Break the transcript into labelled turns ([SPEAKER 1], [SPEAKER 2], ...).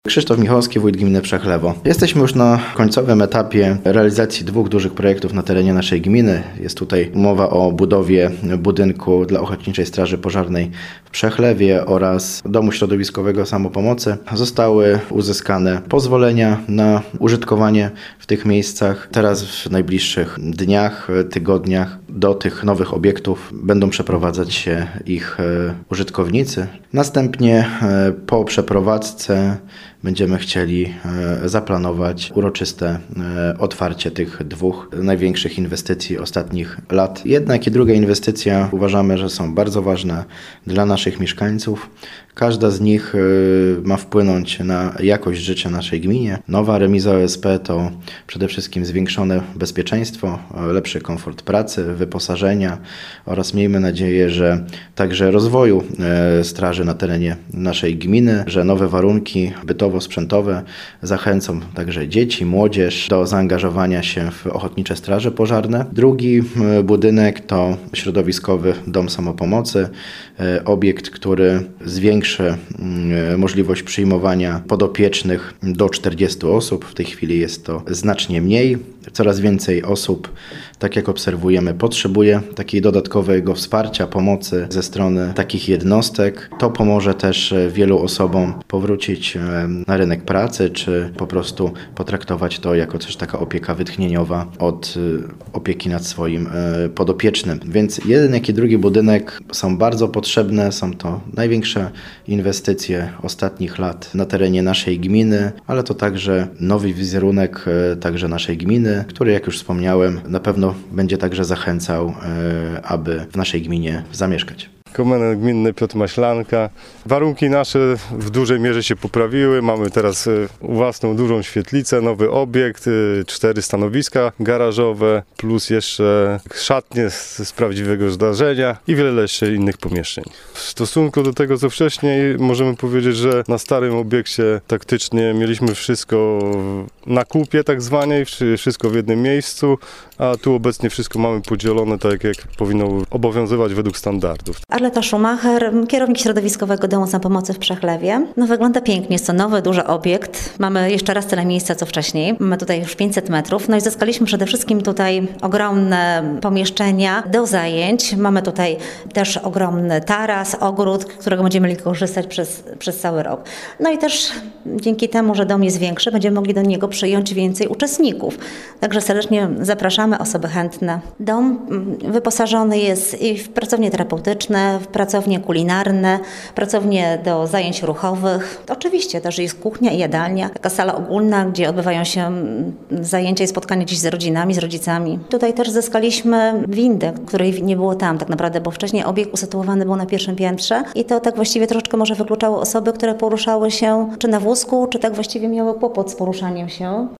[SPEAKER 1] Krzysztof Michalski, wójt gminy Przechlewo. Jesteśmy już na końcowym etapie realizacji dwóch dużych projektów na terenie naszej gminy. Jest tutaj mowa o budowie budynku dla Ochotniczej Straży Pożarnej w Przechlewie oraz Domu Środowiskowego Samopomocy. Zostały uzyskane pozwolenia na użytkowanie w tych miejscach. Teraz w najbliższych dniach, tygodniach do tych nowych obiektów będą przeprowadzać się ich użytkownicy. Następnie po przeprowadzce będziemy chcieli zaplanować uroczyste otwarcie tych dwóch największych inwestycji ostatnich lat. Jedna, jak i druga inwestycja uważamy, że są bardzo ważne dla naszych mieszkańców. Każda z nich ma wpłynąć na jakość życia naszej gminie. Nowa remiza OSP to przede wszystkim zwiększone bezpieczeństwo, lepszy komfort pracy, wyposażenia oraz miejmy nadzieję, że także rozwoju straży na terenie naszej gminy, że nowe warunki bytowo-sprzętowe zachęcą także dzieci, młodzież do zaangażowania się w Ochotnicze Straże Pożarne. Drugi budynek to środowiskowy Dom Samopomocy, obiekt, który zwiększy możliwość przyjmowania podopiecznych do 40 osób. W tej chwili jest to znacznie mniej. Coraz więcej osób, tak jak obserwujemy, potrzebuje takiego dodatkowego wsparcia, pomocy ze strony takich jednostek. To pomoże też wielu osobom powrócić na rynek pracy, czy po prostu potraktować to jako też taka opieka wytchnieniowa od opieki nad swoim podopiecznym. Więc jeden, jak i drugi budynek są bardzo potrzebne. Są to największe inwestycje ostatnich lat na terenie naszej gminy, ale to także nowy wizerunek także naszej gminy, który, jak już wspomniałem, na pewno będzie także zachęcał, aby w naszej gminie zamieszkać.
[SPEAKER 2] Komendant gminny Piotr Maślanka. Warunki nasze w dużej mierze się poprawiły. Mamy teraz własną dużą świetlicę, nowy obiekt, 4 stanowiska garażowe, plus jeszcze szatnie z prawdziwego zdarzenia i wiele jeszcze innych pomieszczeń. W stosunku do tego, co wcześniej, możemy powiedzieć, że na starym obiekcie taktycznie mieliśmy wszystko na kupie tak zwanej, wszystko w jednym miejscu, a tu obecnie wszystko mamy podzielone tak, jak powinno obowiązywać według standardów.
[SPEAKER 3] Arleta Schumacher, kierownik Środowiskowego Domu Samopomocy w Przechlewie. No, wygląda pięknie, jest to nowy, duży obiekt. Mamy jeszcze raz tyle miejsca, co wcześniej. Mamy tutaj już 500 metrów. No i zyskaliśmy przede wszystkim tutaj ogromne pomieszczenia do zajęć. Mamy tutaj też ogromny taras, ogród, którego będziemy mogli korzystać przez cały rok. No i też dzięki temu, że dom jest większy, będziemy mogli do niego przyjąć więcej uczestników. Także serdecznie zapraszamy osoby chętne. Dom wyposażony jest i w pracownie terapeutyczne, w pracownie kulinarne, pracownie do zajęć ruchowych. Oczywiście też jest kuchnia i jadalnia, taka sala ogólna, gdzie odbywają się zajęcia i spotkania dziś z rodzinami, z rodzicami. Tutaj też zyskaliśmy windę, której nie było tam tak naprawdę, bo wcześniej obiekt usytuowany był na pierwszym piętrze i to tak właściwie troszeczkę może wykluczało osoby, które poruszały się czy na wózku, czy tak właściwie miały kłopot z poruszaniem się.